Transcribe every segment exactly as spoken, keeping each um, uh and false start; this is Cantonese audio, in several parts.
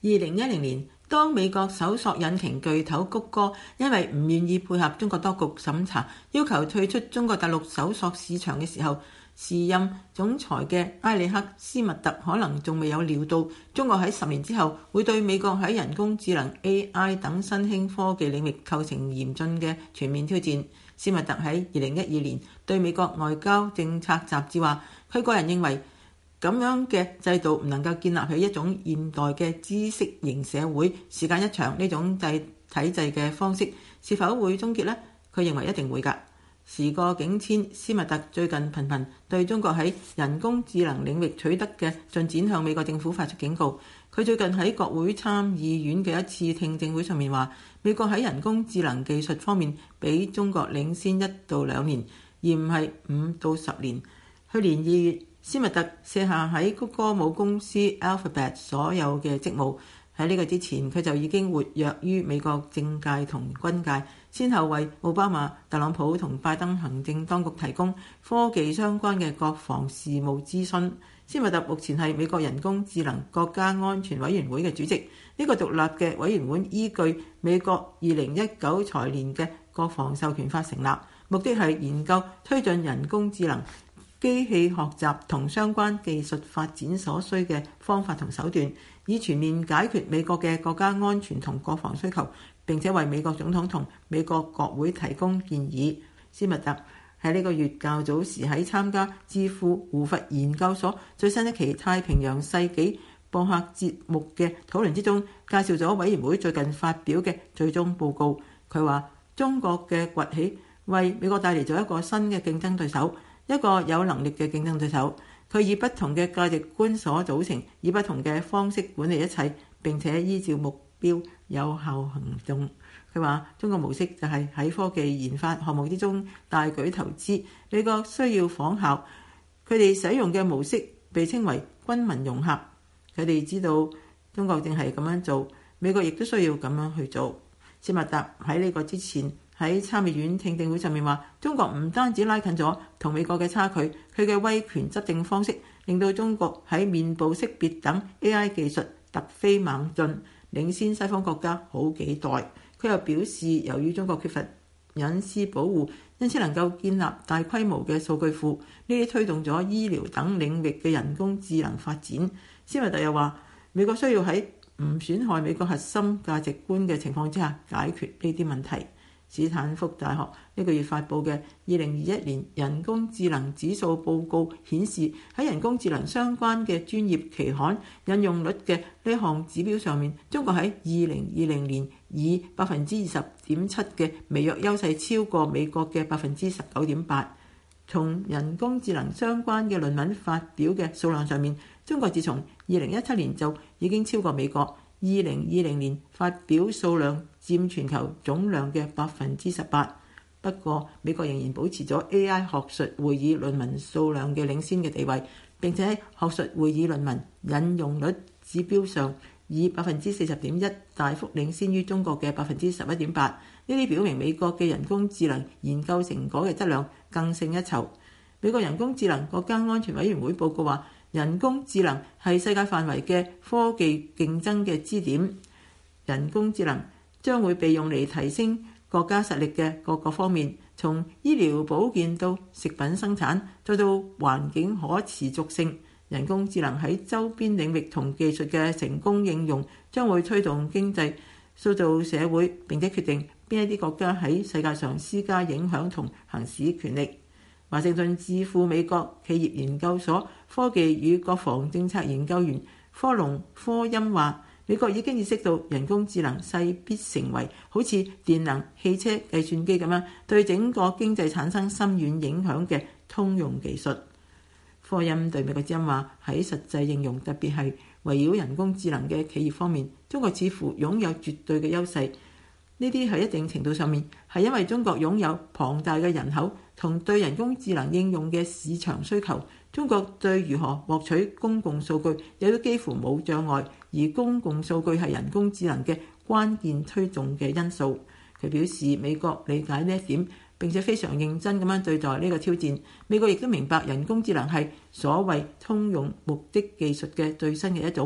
二零一零年，當美國搜索引擎巨頭谷歌因為唔願意配合中國當局審查，要求退出中國大陸搜索市場嘅時候，時任總裁嘅埃里克斯密特可能仲未有料到中國喺十年之後會對美國喺人工智能 A I 等新興科技領域構成嚴峻嘅全面挑戰。斯密特喺二零一二年對美國外交政策雜誌話，佢個人認為咁樣嘅制度唔能夠建立起一種現代嘅知識型社會。時間一長，呢種制體制嘅方式是否會終結呢？佢認為一定會㗎。時過境遷，斯密特最近頻頻對中國喺人工智能領域取得嘅進展向美國政府發出警告。佢最近喺國會參議院嘅一次聽證會上面話，美國喺人工智能技術方面比中國領先一到兩年，而唔係五到十年。去年二月，斯密特卸下喺谷歌母公司 Alphabet 所有嘅職務。喺呢個之前，佢就已經活躍於美國政界同軍界，先後為奧巴馬、特朗普同拜登行政當局提供科技相關嘅國防事務諮詢。斯密特目前係美國人工智能國家安全委員會嘅主席。呢個獨立嘅委員會依據美國二零一九財年嘅國防授權法成立，目的係研究推進人工智能、機器學習同相關技術發展所需嘅方法同手段，以全面解決美國嘅國家安全同國防需求，並且為美國總統同美國國會提供建議。斯密特喺呢個月較早時喺參加智庫胡佛研究所最新一期太平洋世紀播客節目嘅討論之中，介紹咗委員會最近發表嘅最終報告。佢話中國嘅崛起為美國帶嚟咗一個新嘅競爭對手，一個有能力嘅競爭對手。佢以不同嘅價值觀所組成，以不同嘅方式管理一切，並且依照目標有效行動。佢話中國模式就係喺科技研發項目之中大舉投資，美國需要仿效。佢哋使用嘅模式被稱為軍民融合。佢哋知道中國正係咁樣做，美國亦都需要咁樣去做。斯密特喺呢個之前喺參議院聽證會上面話，中國唔單止拉近咗同美國嘅差距，佢嘅威權執政方式令到中國喺面部識別等 A I 技術突飛猛進，領先西方國家好幾代。佢又表示，由於中國缺乏隱私保護，因此能夠建立大規模嘅數據庫，呢啲推動咗醫療等領域嘅人工智能發展。斯密特又話，美國需要喺唔損害美國核心價值觀嘅情況之下解決呢啲問題。斯坦福大學呢個月發布嘅二零二一年人工智能指數報告顯示，喺人工智能相關嘅專業期刊引用率嘅呢項指標上面，中國喺二零二零年以百分之二十點七嘅微弱優勢超過美國嘅百分之十九點八。從人工智能相關嘅論文發表嘅數量上面，中國自從二零一七年就已經超過美國，二零二零年發表數量佔全球總量嘅百分之十八。不過美國仍然保持咗 A I 學術會議論文數量嘅領先嘅地位，並且喺學術會議論文引用率指標上以百分之四十點一大幅領先於中國嘅百分之十一點八。呢啲表明美國嘅人工智能研究成果嘅質量更勝一籌。美國人工智能國家安全委員會報告話，人工智能係世界範圍嘅科技競爭嘅支點。人工智能將會被用嚟提升國家實力嘅各個方面，從醫療保健到食品生產，再到環境可持續性。人工智能喺周邊領域同技術嘅成功應用，將會推動經濟、塑造社會，並且決定邊一啲國家喺世界上施加影響同行使權力。華盛頓智庫美國企業研究所科技與國防政策研究員科隆科恩話，美國已經意識到人工智能勢必成為好似電能、汽車、計算機咁樣對整個經濟產生深遠影響嘅通用技術。科恩對美國之音話，喺實際應用，特別係圍繞人工智能嘅企業方面，中國似乎擁有絕對嘅優勢。呢啲喺一定程度上面係因為中國擁有龐大嘅人口同對人工智能應用嘅市場需求。中國對如何獲取公共數據亦都幾乎冇障礙，而公共數據係人工智能嘅關鍵推動嘅因素。佢表示美國理解呢一點，並且非常認真咁樣對待呢個挑戰。美國亦都明白人工智能係所謂通用目的技術嘅最新嘅一種。佢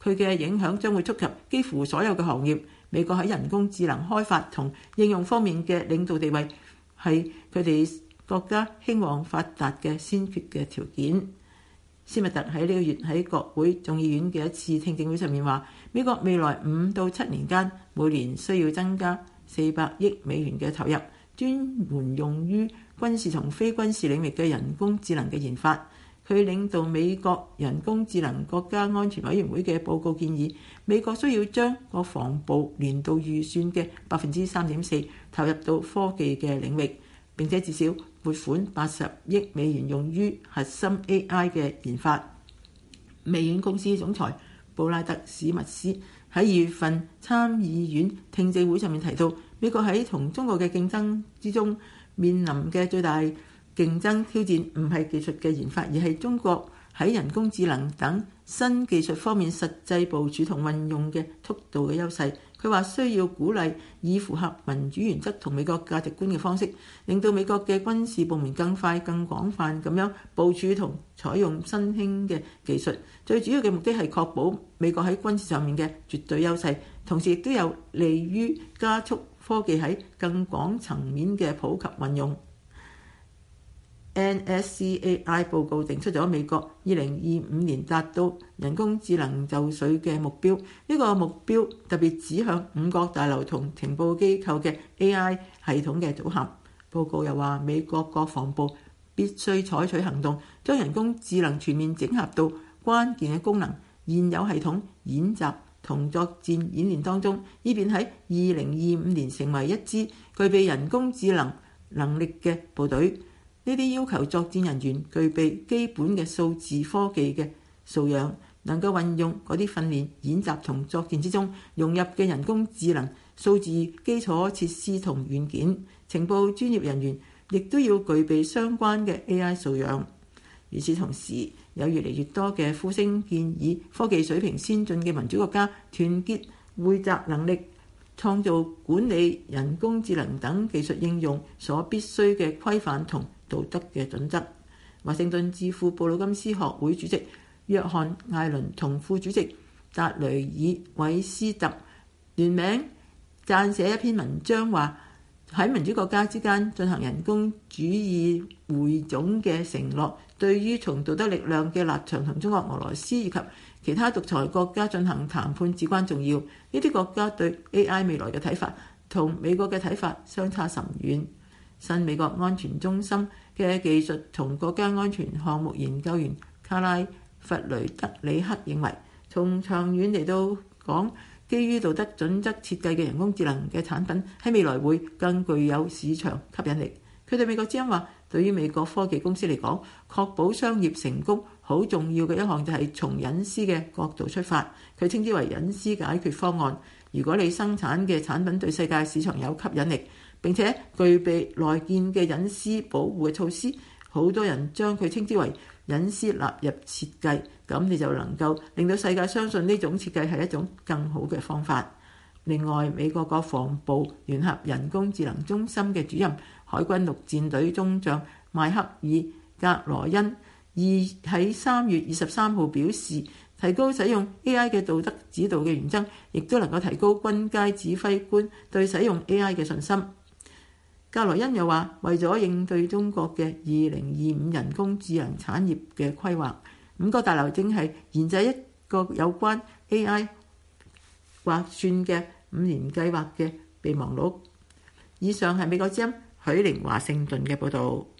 佢嘅影響將會觸及幾乎所有嘅行業。美國喺人工智能開發同應用方面嘅領導地位係佢哋國家興旺發達嘅先決嘅條件。斯密特喺呢個月喺國會眾議院嘅一次聽證會上面話，美國未來五到七年間每年需要增加四百億美元嘅投入，專門用於軍事同非軍事領域嘅人工智能嘅研發。佢領導美國人工智能國家安全委員會嘅報告建議，美國需要將國防部年度預算嘅百分之三點四投入到科技嘅領域，並且至少撥款八十億美元用於核心 A I 嘅研發。微軟公司總裁布拉德史密斯喺二月份參議院聽證會上面提到，美國喺同中國嘅競爭之中面臨嘅最大競爭挑戰唔係技術嘅研發，而係中國喺人工智能等新技術方面實際部署同運用嘅速度嘅優勢。佢話需要鼓勵以符合民主原則同美國價值觀嘅方式，令到美國嘅軍事部門更快、更廣泛咁樣部署同採用新興嘅技術。最主要嘅目的係確保美國喺軍事上面嘅絕對優勢，同時亦都有利於加速科技喺更廣層面嘅普及運用。N S C A I 報告定出咗美國二零二五年達到人工智能就緒嘅目標，呢個目標特別指向五角大樓同情報機構嘅 A I 系統嘅組合。報告又話，美國國防部必須採取行動，將人工智能全面整合到關鍵嘅功能、現有系統、演習同作戰演練當中，以便喺二零二五年成為一支具備人工智能能力嘅部隊。呢啲要求作戰人員具備基本嘅數字科技嘅素養，能夠運用嗰啲訓練、演習同作戰之中融入嘅人工智能數字基礎設施同軟件。情報專業人員亦都要具備相關嘅 A I 素養。與此同時，有越嚟越多嘅呼聲建議科技水平先進嘅民主國家團結匯集能力，創造管理人工智能等技術應用所必須嘅規範同道德嘅準則。華盛頓智庫布魯金斯學會主席約翰艾倫同副主席達雷爾韋斯特聯名撰寫一篇文章，話喺民主國家之間進行人工主義匯總嘅承諾，對於從道德力量嘅立場同中國、俄羅斯以及其他獨裁國家進行談判至關重要。呢啲國家對 A I 未來嘅睇法同美國嘅睇法相差甚遠。新美國安全中心嘅技術同國家安全項目研究員卡拉弗雷德里克認為，從長遠嚟到講，基於道德準則設計嘅人工智能嘅產品喺未來會更具有市場吸引力。佢對美國之音話，對於美國科技公司嚟講，確保商業成功好重要嘅一項就係從隱私嘅角度出發，佢稱之為隱私解決方案。如果你生產嘅產品對世界市場有吸引力，並且具備內建嘅隱私保護嘅措施，好多人將佢稱之為隱私納入設計，咁你就能夠令到世界相信呢種設計係一種更好嘅方法。另外，美國國防部聯合人工智能中心嘅主任海軍陸戰隊中將邁克爾格羅恩二喺三月二十三號表示，提高使用 A I 嘅道德指導嘅原則，亦都能夠提高軍階指揮官對使用 A I 嘅信心。格羅恩又話，為咗應對中國嘅二零二五人工智能產業嘅規劃，五角大樓正係研製一個有關 A I 劃算嘅五年計劃嘅備忘錄。以上係美國之音許寧華盛頓嘅報導。